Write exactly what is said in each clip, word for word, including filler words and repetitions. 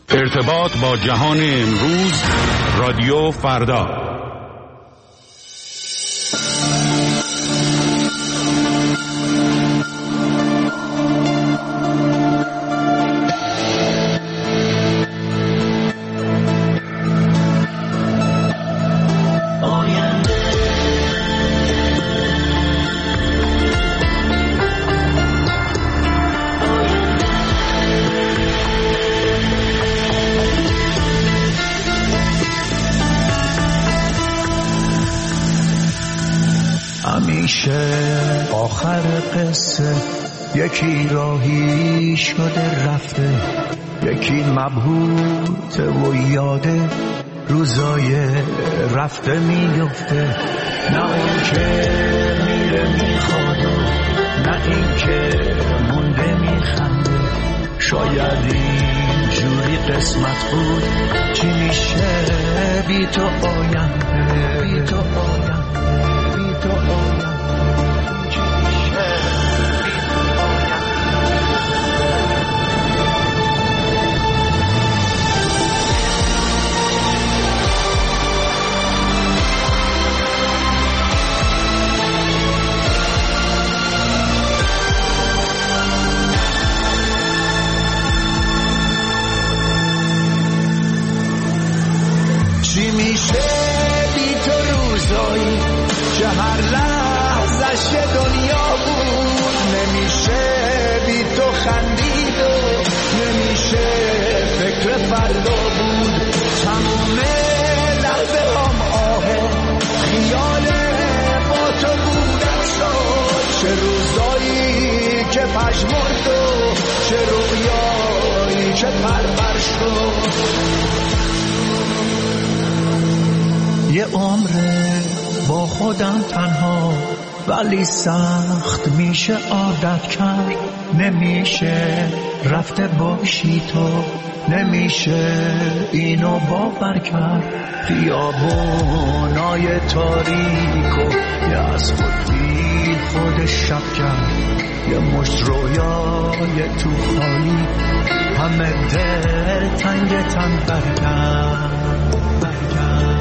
ارتباط با جهان امروز، رادیو فردا. آخر قصه یکی راهی شده رفته، یکی مبهوت و یاده روزای رفته میفته. نه اون که میره میخواد و نه این که مونده میخنده. شاید این جوری قسمت بود، چی میشه بی تو آینده، بی تو آینده، بی تو آینده. چی میشه بی تو روزایی که هر لحظش دنیا بود؟ نمیشه بی تو خندید و نمیشه فکر فردا بود. تموم لحظه هم آه خیال با تو بودن شد. چه روزایی که پژمرد و چه رویایی که پرپر شد. یه عمره با خودم تنها، ولی سخت میشه عادت کرد. نمیشه رفته باشی تو، نمیشه اینو باور کرد. خیابونای تاریکو یه از خود بی خود شب کرد. یه مشت رویای تو خالی همه دل تنگ تن برکرد برکرد.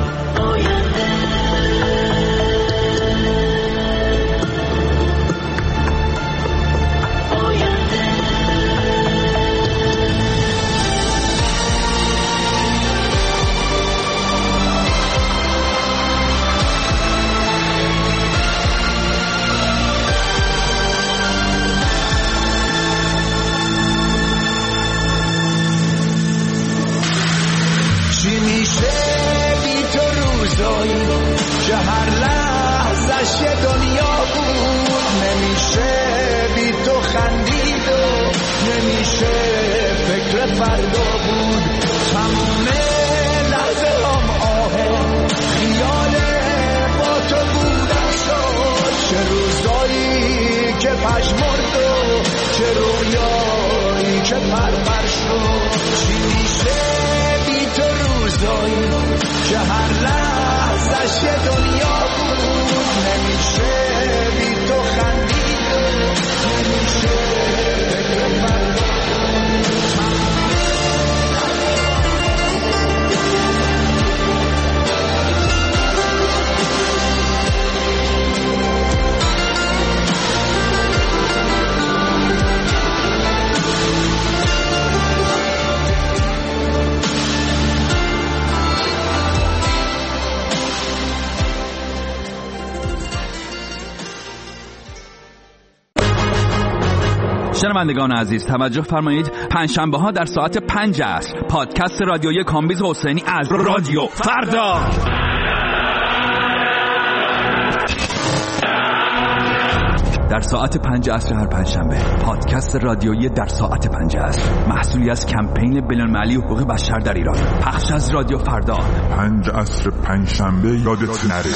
که هر لحظش دنیا بود؟ نمیشه بی تو خندید و نمیشه فکر فردا بود. تموم لحظه هم آه خیال با تو بودن شد. چه روزایی که پژمرد و چه رویایی که پرپر شد. چی میشه بی تو روزایی که هر لحظش دنیا بود؟ نمیشه بی تو خندید و نمیشه فکر فردا. شنوندگان عزیز توجه فرمایید، پنجشنبه ها در ساعت پنج عصر پادکست رادیویی کامبیز حسینی از رادیو فردا. در ساعت پنج عصر هر پنجشنبه پادکست رادیویی در ساعت پنج عصر، محصولی از کمپین بین‌المللی حقوق بشر در ایران، پخش از رادیو فردا. پنج عصر پنجشنبه یادت نره.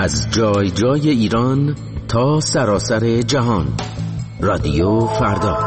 از جای جای ایران تا سراسر جهان. رادیو فردا.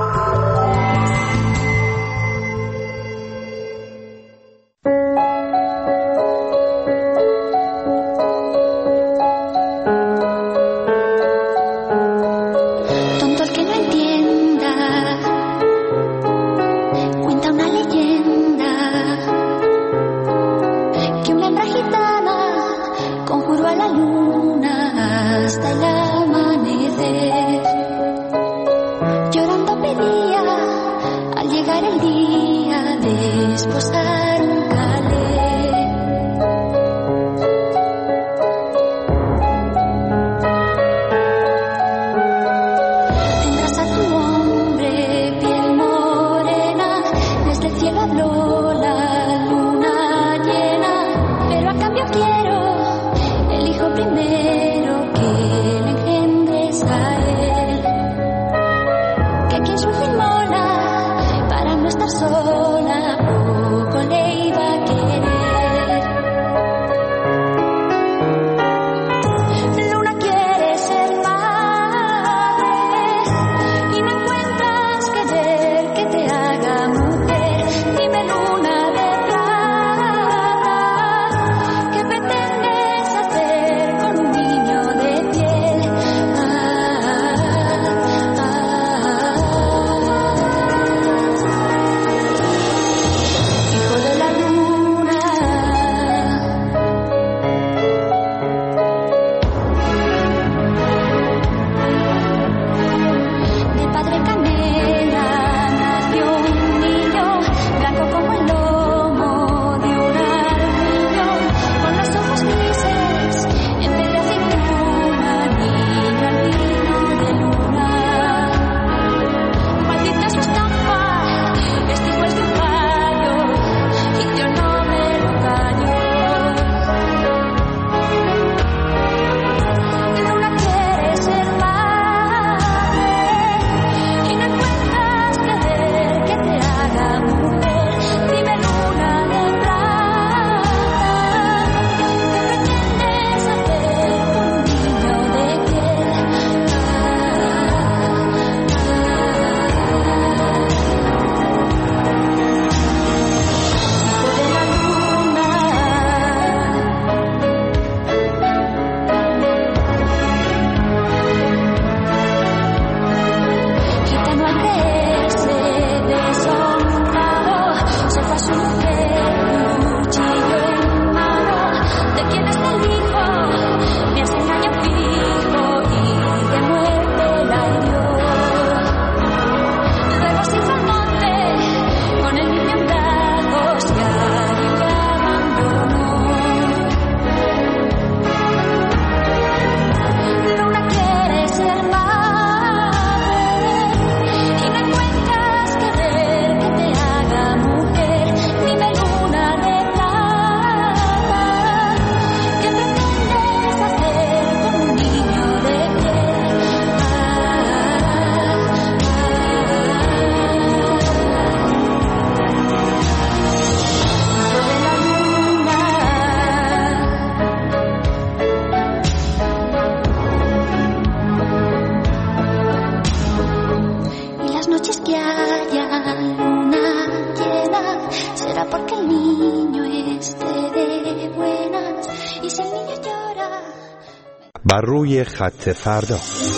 بر روی خط فردا.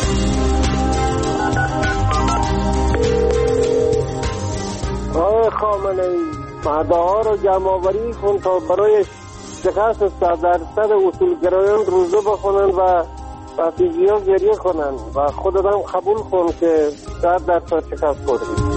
آقای خامنه‌ای مدعا رو جمع آوری کن تا برای شکست صد درصد اصولگرایان روزه بخونن و رفیقی ها گریه کنن و خودت هم قبول کن که صد درصد شکست خوردی.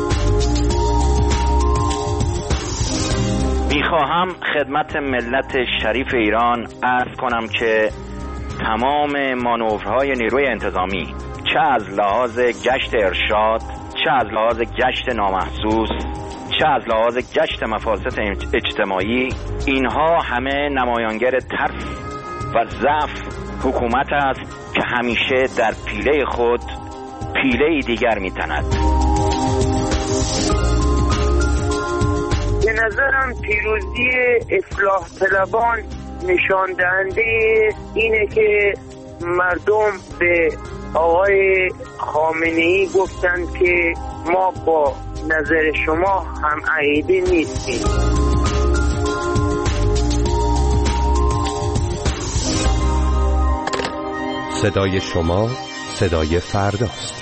میخواهم خدمت ملت شریف ایران عرض کنم که تمام مانورهای نیروی انتظامی، چه از لحاظ گشت ارشاد، چه از لحاظ گشت نامحسوس، چه از لحاظ گشت مفاسد اجتماعی، اینها همه نمایانگر ترس و ضعف حکومت است که همیشه در پیله خود پیله دیگر می‌تند. به نظرم پیروزی اصلاح طلبان نشان دهنده اینه که مردم به آقای خامنه‌ای گفتن که ما با نظر شما هم عقیده نیستیم. صدای شما صدای فرداست.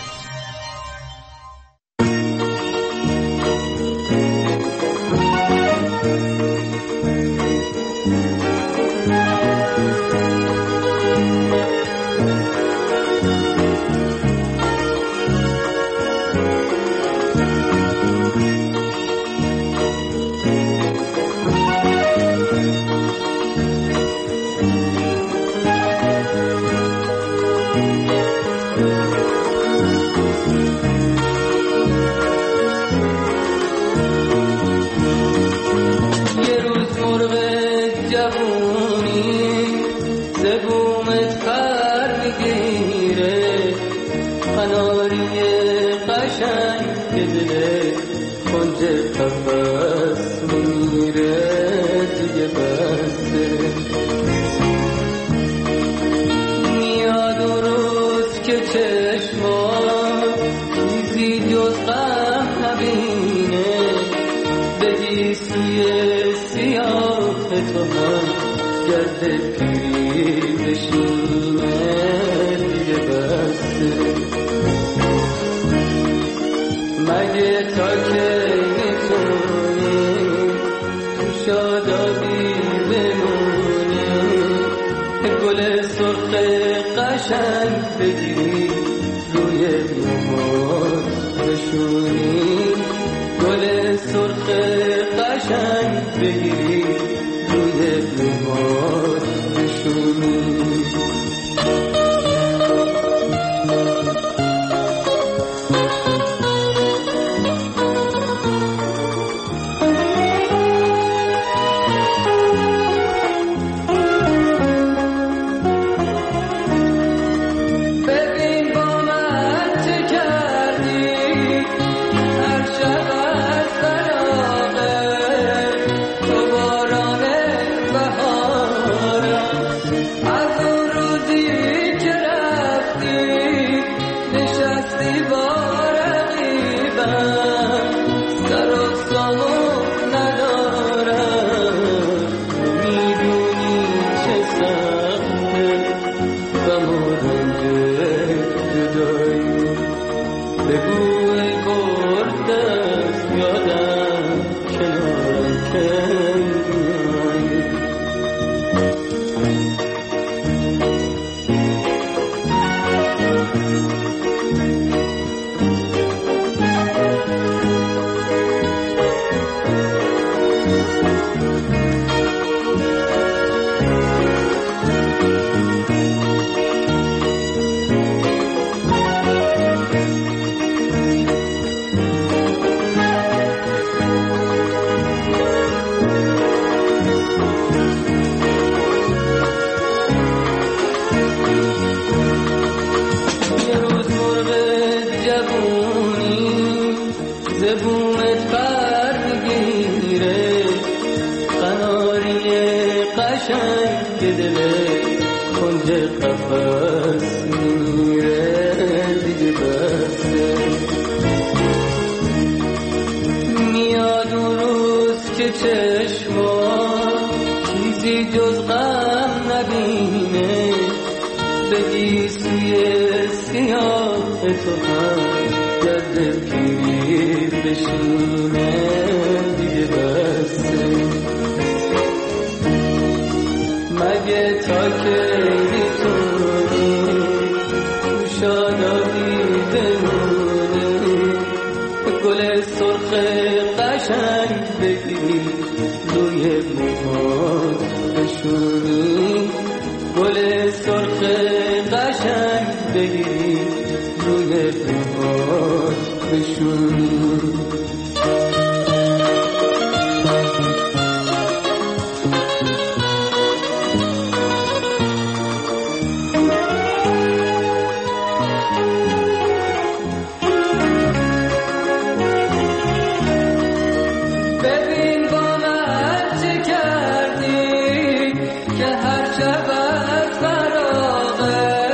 که هر شب از فراغه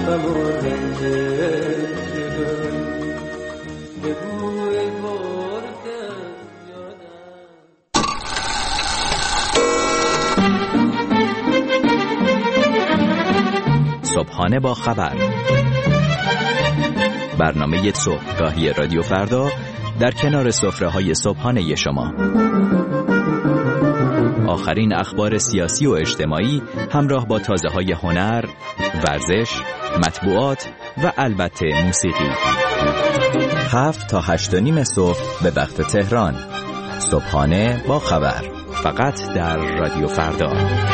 غم و رنج جدایی به بوی بردن یادم. صبحانه با خبر، برنامه صبحگاهی رادیو فردا در کنار سفره‌های صبحانه شما. آخرین اخبار سیاسی و اجتماعی همراه با تازه‌های هنر، ورزش، مطبوعات و البته موسیقی. هفت تا هشت و نیم صبح به وقت تهران. صبحانه با خبر، فقط در رادیو فردا.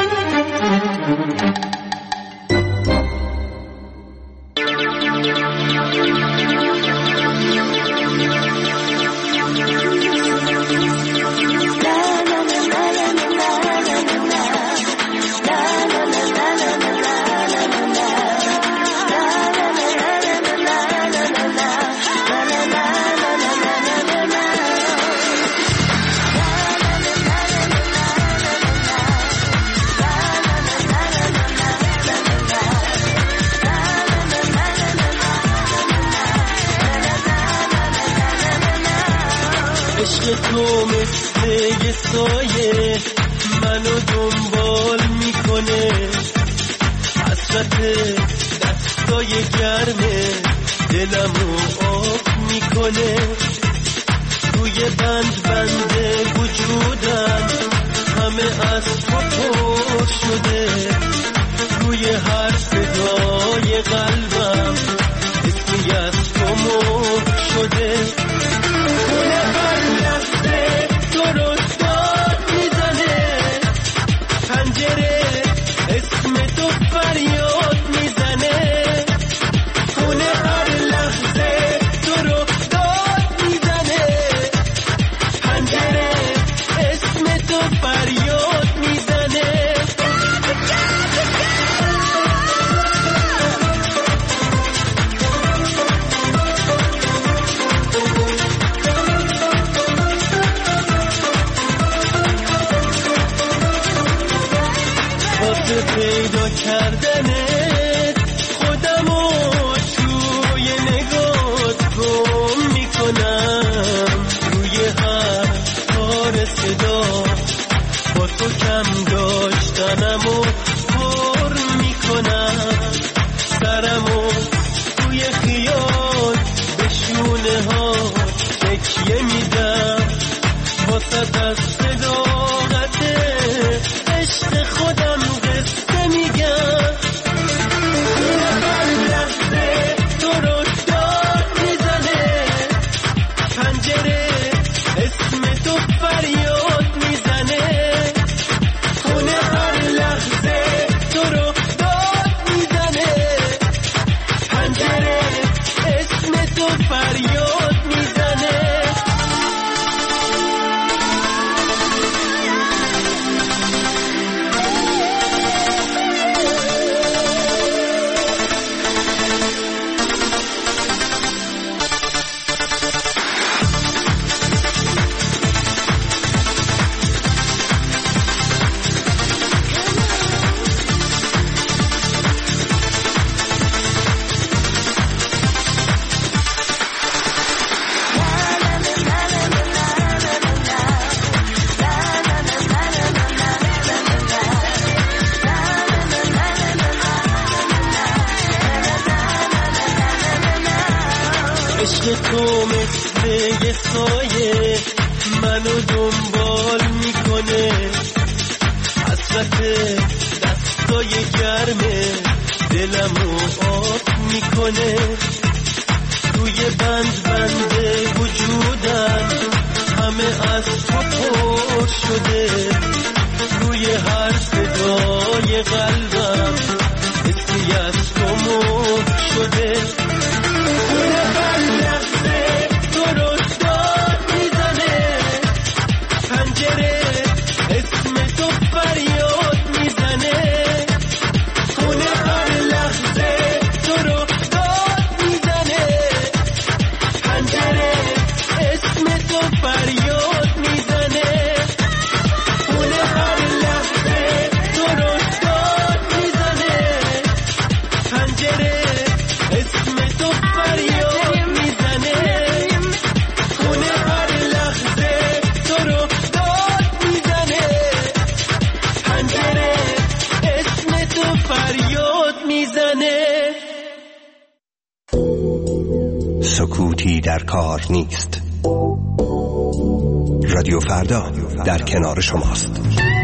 تو مثل یه سایه منو دنبال میکنه، حسرت دستای گرمه دلمو آب میکنه، توی بند بند وجودم همه از تو پر شده، روی هر صدای قلبم اسمی از تو مهر شده. پیدا کردنت خودمو توی نگات گم میکنم، روی هر تار صدا با تو کم داشتنمو پر میکنم، سرمو توی خیال به شونه ها تکیه میدم، واسه از صداقت عشق خودم قصه میگم. هر لحظه تو رو داد میزنه، پنجره اسم تو فریاد میزنه، خونه هر لحظه تو رو داد میزنه، پنجره اسم تو فریاد میزنه. تو مثل یه سایه منو دنبال میکنه، حسرت دستای گرمه دلمو آب میکنه، توی بند بند وجودم همه از تو پر شده، روی هر صدای قلبم اسمی از تو مهر شده. پنجره فریاد میزنه. سکوتی در کار نیست. رادیو فردا در کنار شماست.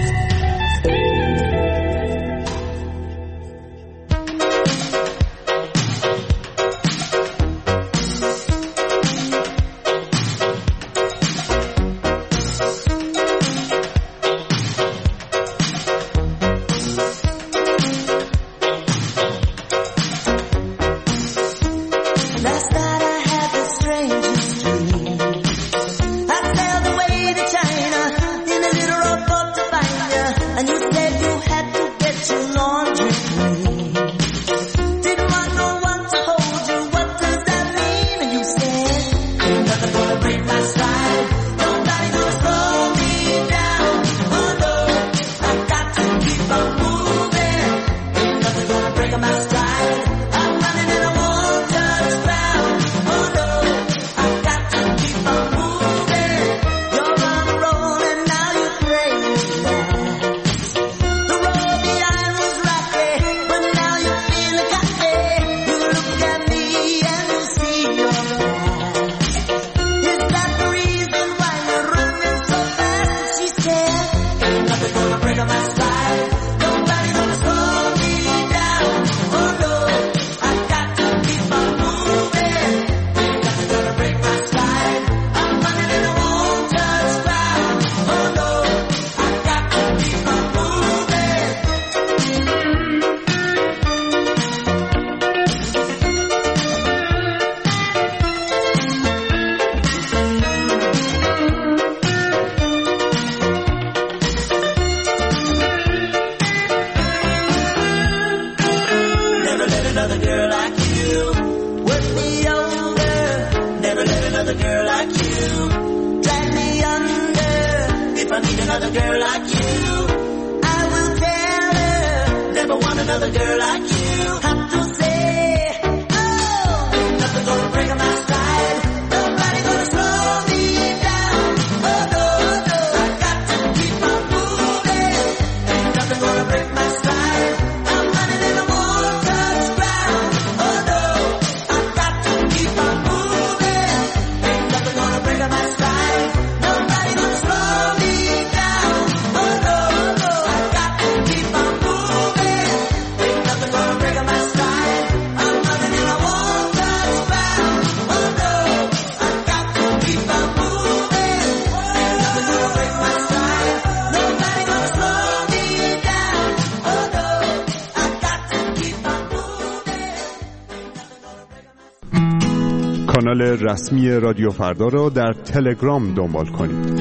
کانال رسمی رادیو فردا را در تلگرام دنبال کنید.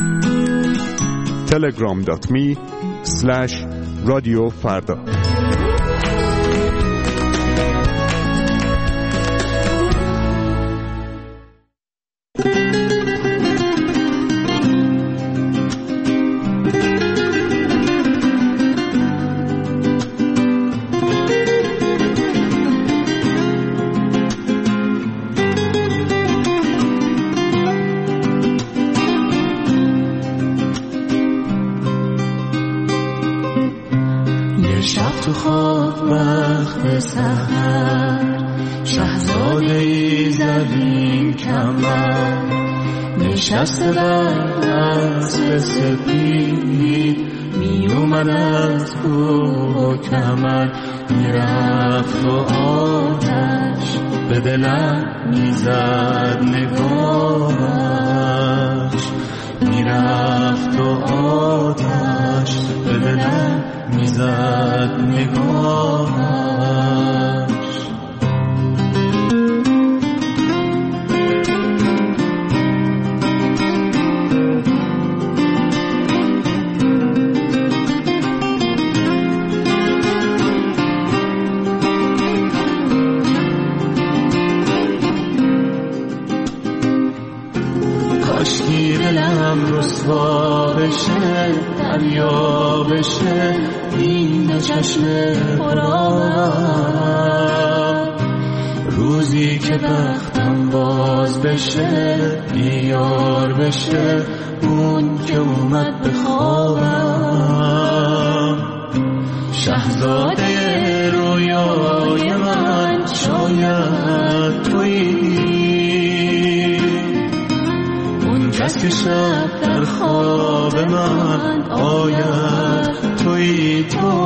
تلگرام دات می اسلش رادیو فردا. نشسته بر اسب سپید می اومد از کوه و کمر، میرفت و آتش به دلم میزد نگاهش، میرفت و آتش به دلم میزد نگاهش. رسوا بشه دریا بشه این چشم پرآب، روزی که بختم باز بشه بیار بشه اون که اومد به خوابم. شهزاده که شب در خواب من آید تویی تو.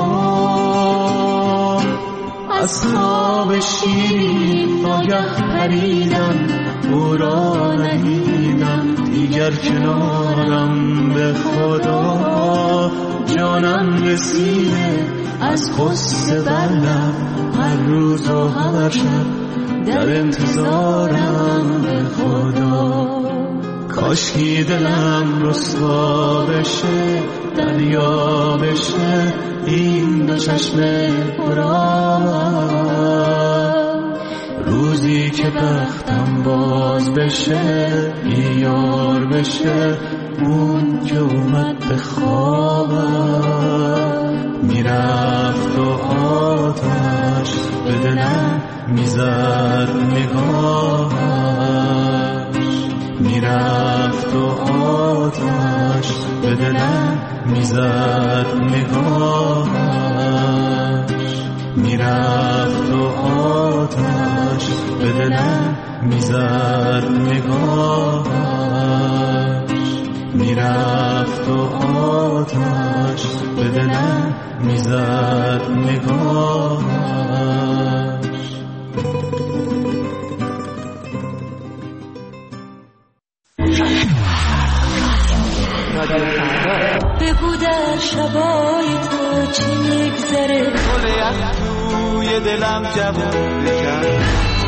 از خواب شیرین ناگه پریدم، او را ندیدم دیگر کنارم. به خدا جانم رسیده از غصه بر لب، هر روز و هر شب در انتظارم. به خدا کاشکی دلم رسوا بشه، دریا بشه این دو چشم پرآب. روزی که بختم باز بشه، یار بشه اون که اومد به خوابم. میرفت و آتش به دلم میزد نگاهش. میرفت و آتش به دلم میزد نگاهش. میرفت و آتش به دلم میزد نگاهش. میرفت و آتش به دلم میزد نگاهش. بگو در شبای تو چی میگذره، گل از توی دلم جواب بکن.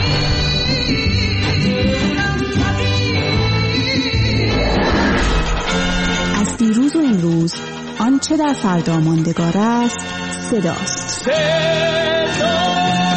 از دیروز و امروز آنچه در فردا ماندگار است صداست. صدا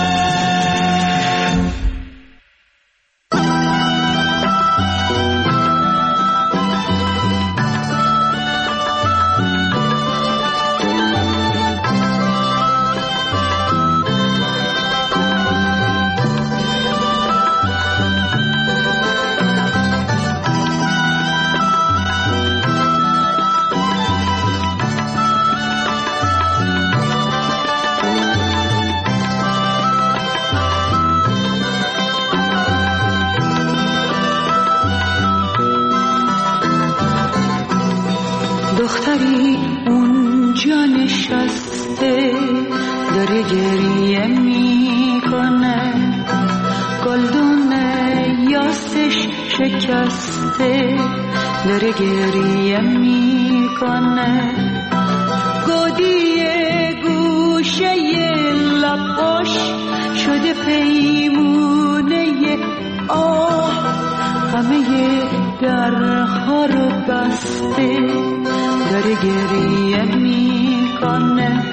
دختری اونجا نشسته داره گریه میکنه، گلدون یاسش شکسته داره گریه میکنه. گودی گوشه لباش شده پیمونه آه، همه درها رو بسته داره گریه میکنه.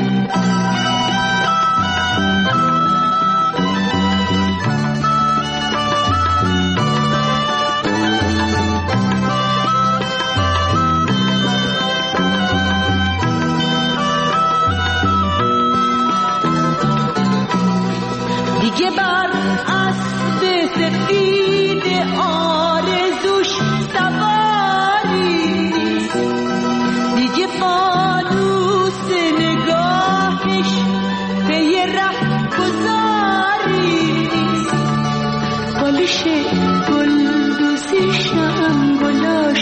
دیگه بر اسب سفید آرزوش سواری، دیگه فانوس نگاهش به یه ره گذاری. بالش گل دوزیشم گلاش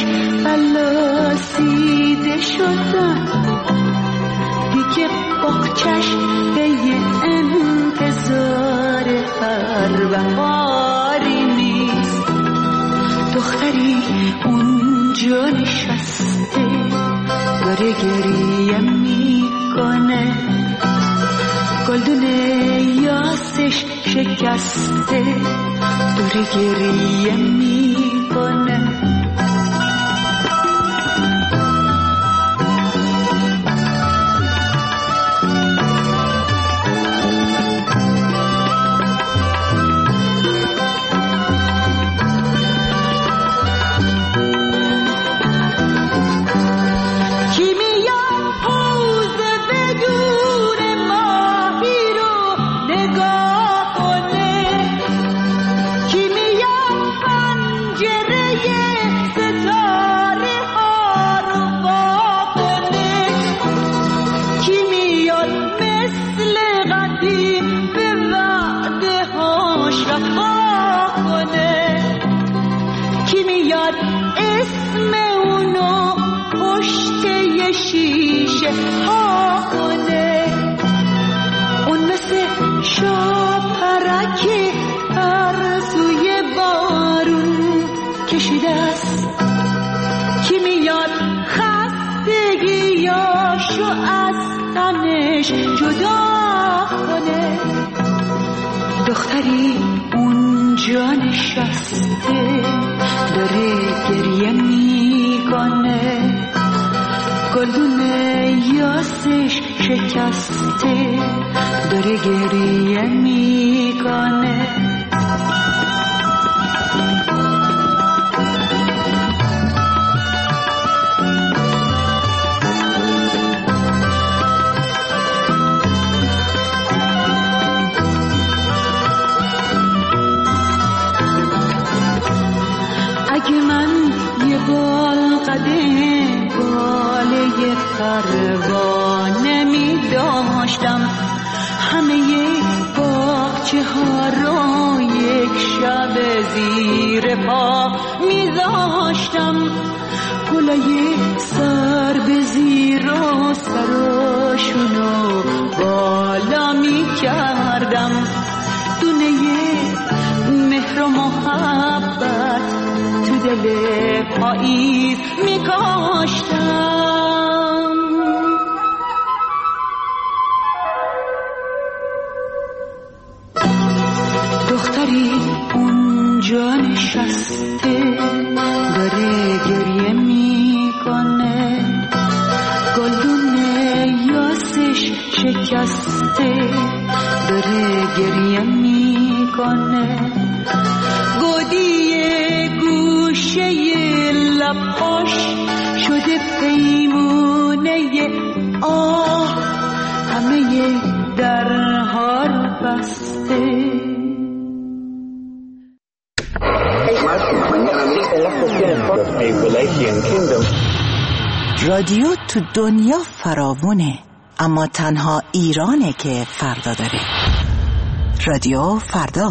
فلاسیده شدن، دیگه باغچش به یه انتظار هر بهاری نیست. دختری اونجا نشسته داره گریه میکنه، گلدون یاسش شکسته داره گریه میکنه. Yeah. ازش جدا کنه. دختری اونجا نشسته داره گریه میکنه. گلدون یاسش شکسته داره گریه میکنه. اگه من یه بال قدم باله پروانه می داشتم، همه باغچه ها رو یک شب زیر پا می داشتم. گلای سر به زیر و سراشونو بالا می کردم. دونه مهر و محبت تو دل پاییز می کاشتم. دختری اونجا نشسته داره گریه میکنه. گلدون یاسش شکسته داره گریه میکنه. گودی گوشه لباش شده پیمونه آه، همه درها رو بسته. رادیو تو دنیا فراوونه، اما تنها ایرانه که فردا داره. رادیو فردا.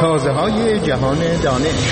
تازه های جهان دانش.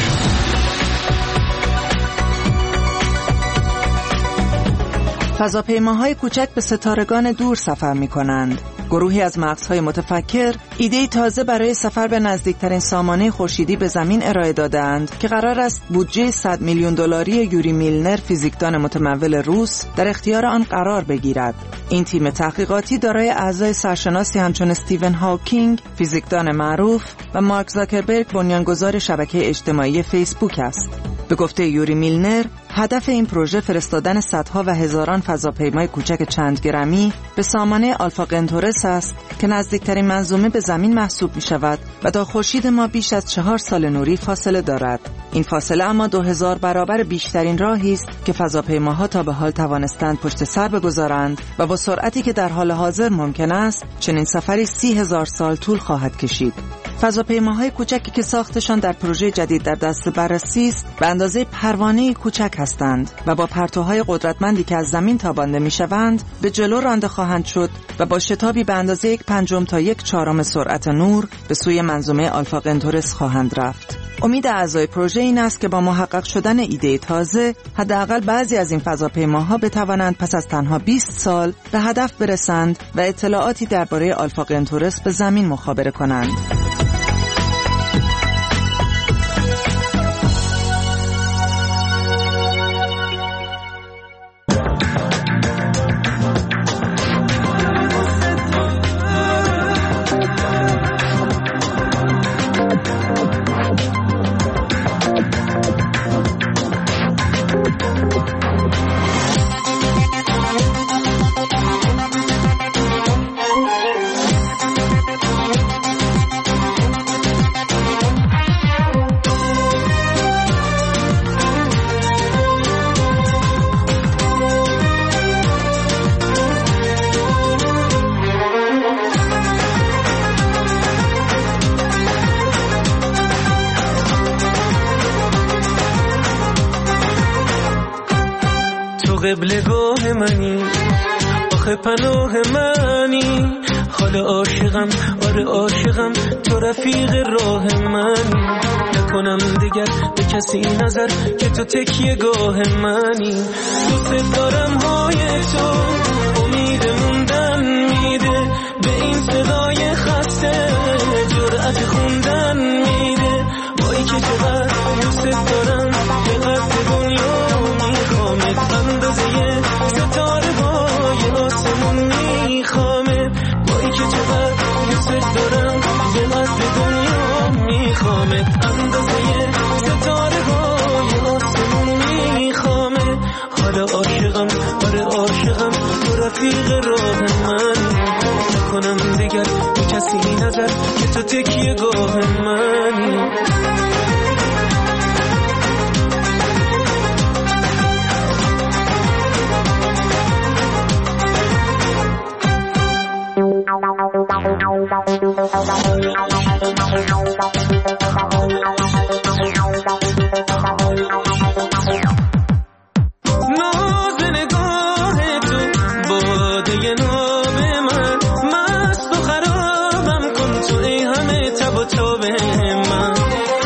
فضاپیماهای کوچک به ستارگان دور سفر می کنند. گروهی از مغزهای متفکر ایده تازه برای سفر به نزدیکترین سامانه خورشیدی به زمین ارائه دادند که قرار است بودجه صد میلیون دلاری یوری میلنر، فیزیکدان متمول روس، در اختیار آن قرار بگیرد. این تیم تحقیقاتی دارای اعضای سرشناسی همچون استیون هاکینگ، فیزیکدان معروف، و مارک زاکربرگ، بنیانگذار شبکه اجتماعی فیسبوک است. به گفته یوری میلنر، هدف این پروژه فرستادن صدها و هزاران فضاپیمای کوچک چند گرمی به سامانه آلفا قنتورس است که نزدیکترین منظومه به زمین محسوب می شود و تا خورشید ما بیش از چهار سال نوری فاصله دارد. این فاصله اما دو هزار برابر بیشترین راهی است که فضاپیماها تا به حال توانستند پشت سر بگذارند و با سرعتی که در حال حاضر ممکن است چنین سفری سی هزار سال طول خواهد کشید. فضاپیماهای کوچکی که ساختشان در پروژه جدید در دست بررسی است به اندازه پروانه کوچک هستند و با پرتوهای قدرتمندی که از زمین تابانده میشوند به جلو رانده خواهند شد و با شتابی به اندازه یک پنجم تا یک چهارم سرعت نور به سوی منظومه آلفا قنتورس خواهند رفت. امید اعضای پروژه این است که با محقق شدن ایده تازه حداقل بعضی از این فضاپیماها بتوانند پس از تنها بیست سال به هدف برسند و اطلاعاتی درباره آلفا قنتورس به زمین مخابره کنند. قبلگاه منی، آخه پناه منی، حال عاشقم، آره عاشقم، تو رفیق راه منی، نکنم دیگر به کسی نظر که تو تکیه گاه منی، دوست دارم های تو امید موندن میده، به این صدای خسته جرأت خوندن میده، وای که چقدر دوست دارم به قد دنیا میخوامت، اندازه ستاره های آسمون میخوامت، وای که چقدر دوست دارم به قد دنیا میخوامت، اندازه ستاره های آسمون میخوامت، حالا عاشقم، آره عاشقم، تو رفیق راه من، نکنم دیگر به کسی نظر که تو تکیه گاه منی. ناز نگاه تو باده ناب من، مست و خرابم کن تو ای همه تب و تاب من،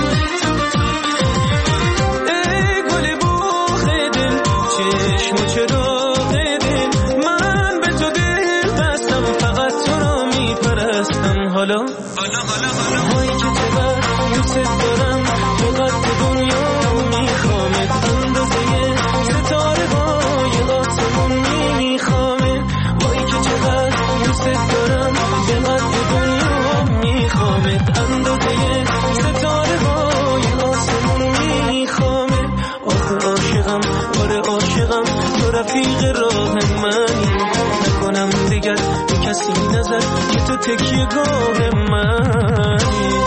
ای گل بوخ دل، چشم و چراغ دل، من به تو دل بستم، فقط تو را میپرستم، حالا وای که چقدر دوست دارم به قد دنیا میخوامت، اندازه ستاره های آسمون میخوامت، وای که چقدر دوست دارم به قد دنیا میخوامت، اندازه ستاره های آسمون میخوامت، آخه عاشقم، آره عاشقم، تو رفیق راه منی، نکنم دیگر به کسی نظر که تو تکیه گاه منی.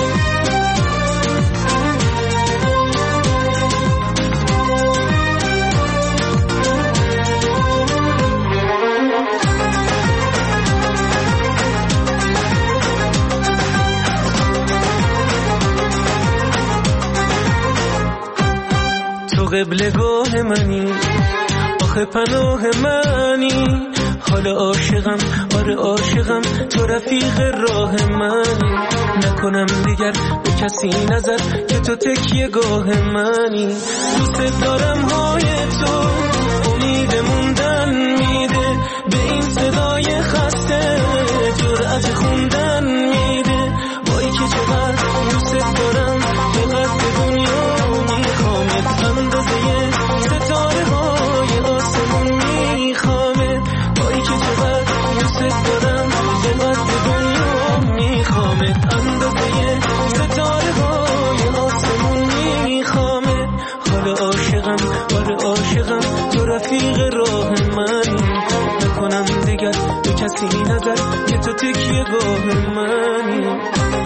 تو قبلگاه منی، آخه پناه منی، حالا عاشقم، آره عاشقم، تو رفیق راه منی. نکنم دیگر به کسی نظر که تو تکیه گاه منی. دوست دارم های تو امید موندن میده، به این صدای خسته جرأت خوندن میده. وای که چقدر دوست دارم، چقدر به دنیا میخوامت، اندازه ستاره های آسمون میخوامت. وای که چقدر دوست دارم، چقدر به دنیا میخوامت، اندازه ستاره های آسمون میخوامت. حالا عاشقم، آره عاشقم، تو رفیق راه منی. نکنم دیگر به کسی نظر که تو تکیه گاه منی.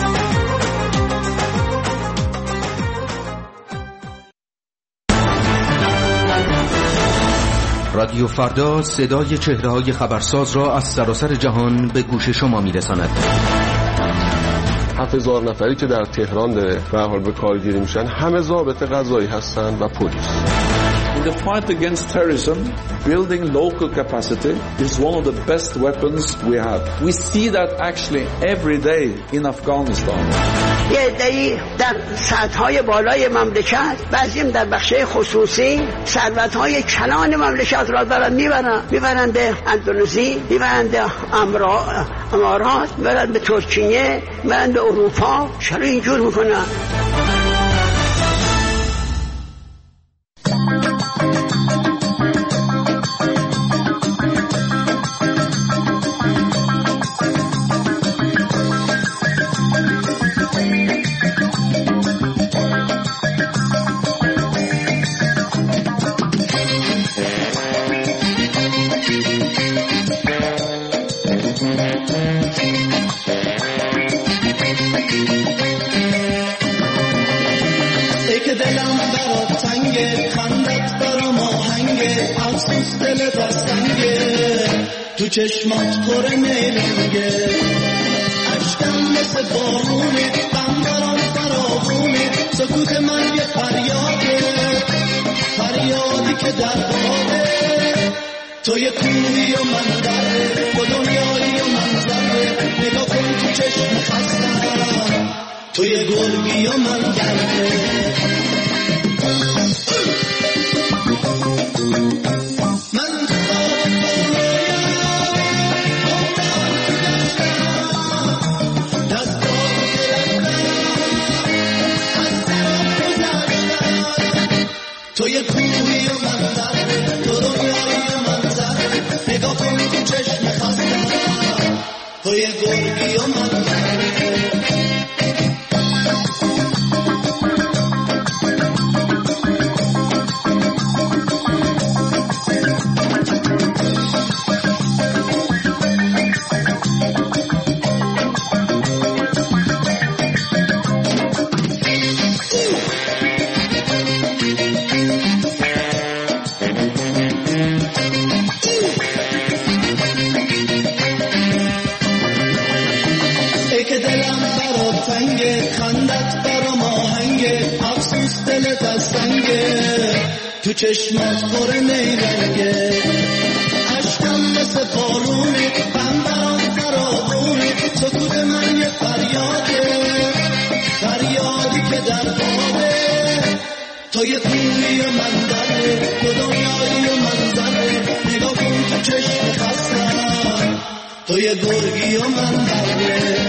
رادیو فردا صدای چهره‌های خبرساز را از سراسر جهان به گوش شما میرساند. هفت هزار نفری که در تهران به حال به کارگیری میشن همه ضابط قضایی هستن و پلیس. In the fight against terrorism, building local capacity is one of the best weapons we have. We see that actually every day in Afghanistan. یه عده‌ای در سطح‌های بالای مملکت، بعضیم در بخش‌های خصوصی ثروت‌های کلان مملکت را دارن میبرن میبرن به اندونزی، میبرن به امارات، میبرن به ترکیه، میبرن به اروپا. چرا اینجور میکنن؟ تو چشمات پر میلنگه، عشقم مثل بارونه، غم برام فراوونه، سکوت من یه فریاده، فریادی که در باده. تو یه کوهی و من دره، تو دنیایی و منظره، نگاه کن تو چشم خستم، تو یه گرگی و من دره. تو یه کوهی و منظره، تو دنیایی و منظره، نگاه کن تو چشم خستم، تو یه گرگی و منظره. تو چشمات پر نیرنگه، عشقم مثل بارونه، غم برام فراوونه، سکوت من یه فریاده، فریادی که در باده. تو یه کوهی و منظره، تو دنیایی و منظره، نگاه کن تو چشم خستم، تو یه گرگی و منظره.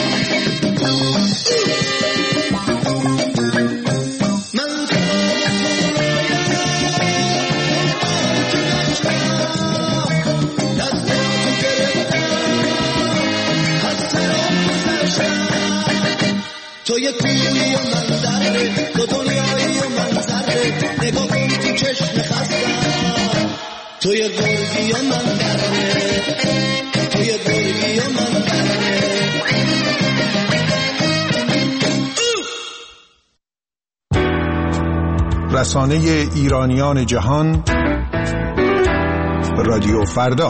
تو یه کوهی و منظره، تو دنیایی و منظره، نگاه کن تو چشم خستم، تو یه گرگی و منظره، تو یه گرگی و منظره. رسانه ایرانیان جهان، رادیو فردا.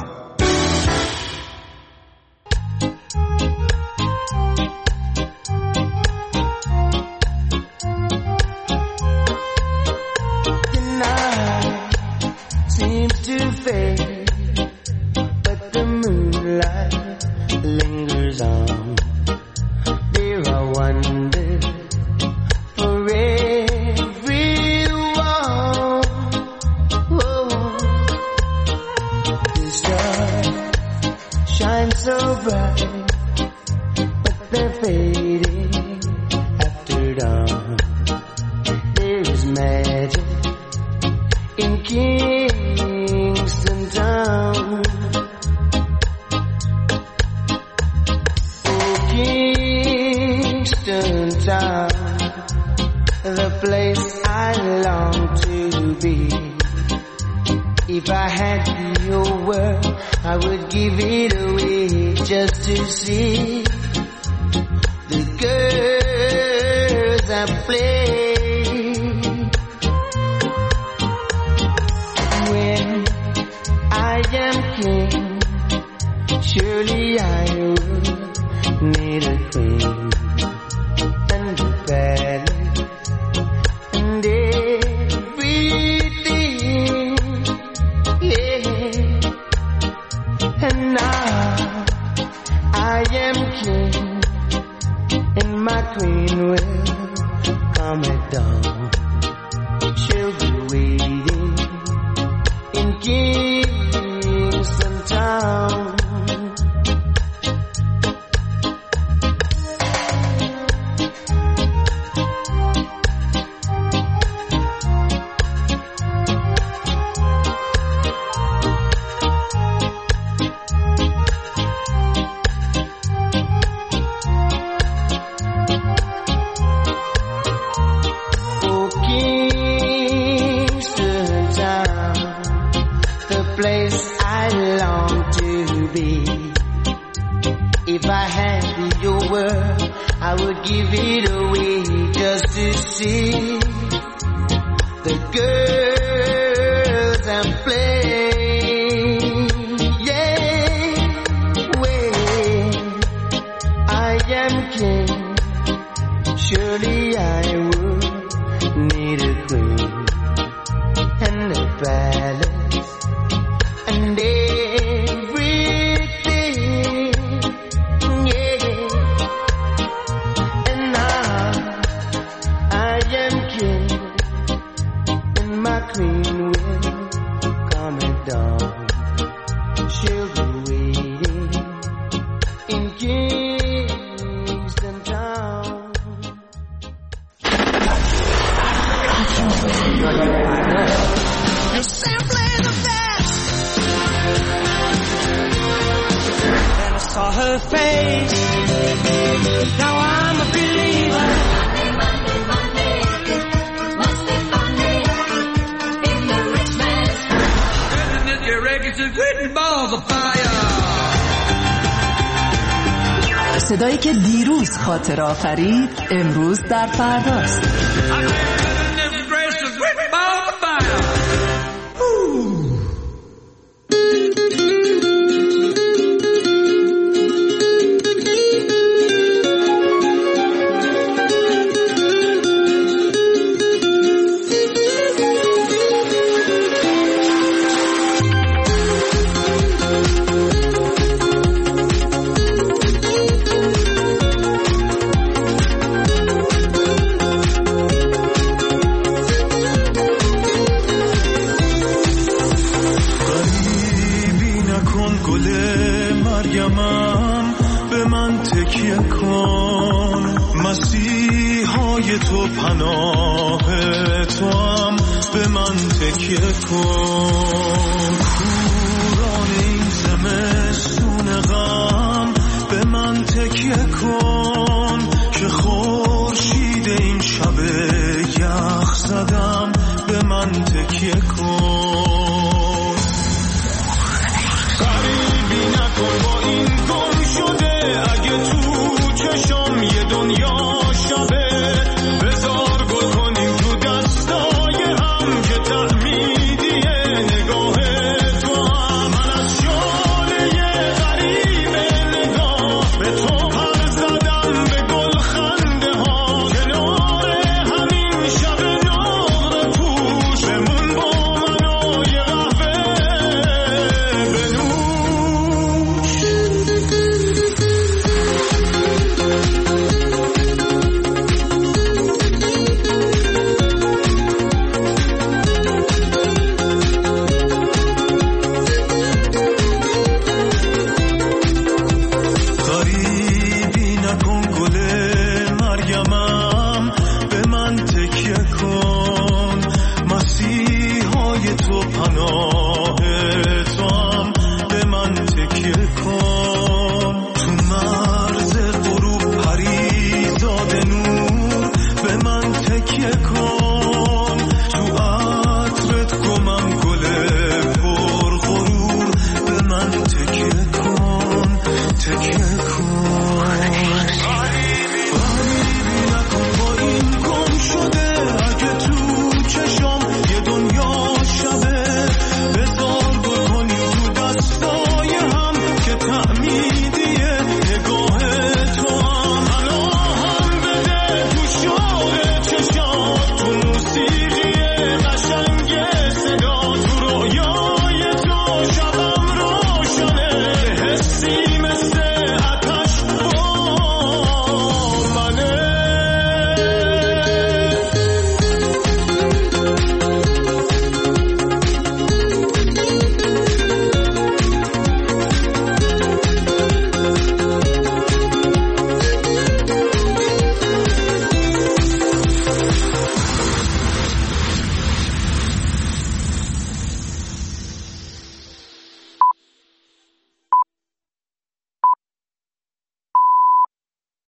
But the fading after dawn. There is magic in Kingston Town. Oh, Kingston Town, the place I long to be. If I had your word, I would give it away just to see the girls I play. When I am king, surely I would need a queen and a palace and everything, yeah. And now I am king, and my queen will come at dawn. She'll be waiting in Kingston Town. If I had your word, I would give it away just to see the girls and play. Yeah, when I am king, surely I would need a queen and a palace and her face. Now I'm a believer. Monday, Monday, Monday. Must be Monday in the rich man's house. And if you're ready to quit balls of fire. صدایی که دیروز خاطر آفرید امروز در فرداست. تو پناه تو هم به من تکیه کن. کوران این زمستون غم به من تکیه کن که خورشید این شب یخ زدم به من تکیه کن. غریبی نکن با این گم شده اگه تو چشم یه دنیا